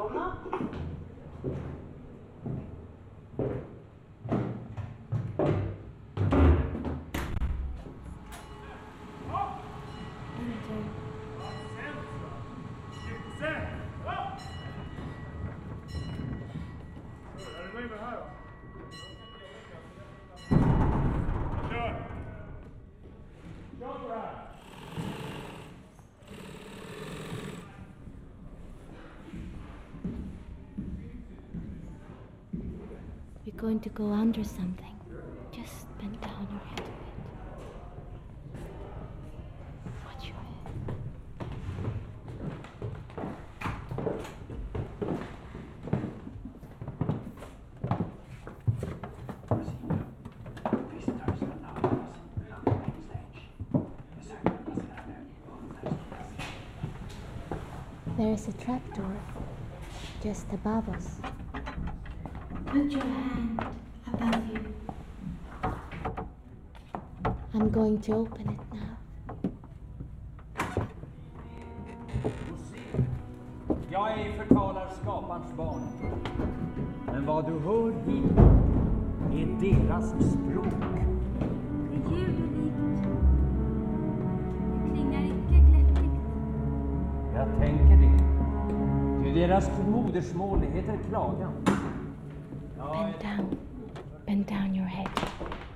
Välkomna. We're going to go under something. Just bend down your head a bit. Watch your head. There is a trapdoor just above us. Put your hand above you. I'm going to open it now. Jag är förtalar skaparens barn. Men vad du hör hit är deras språk. Det är ljudligt. Det klingar icke glättigt. Jag tänker det. Ty deras modersmål heter klagan. Bend down your head.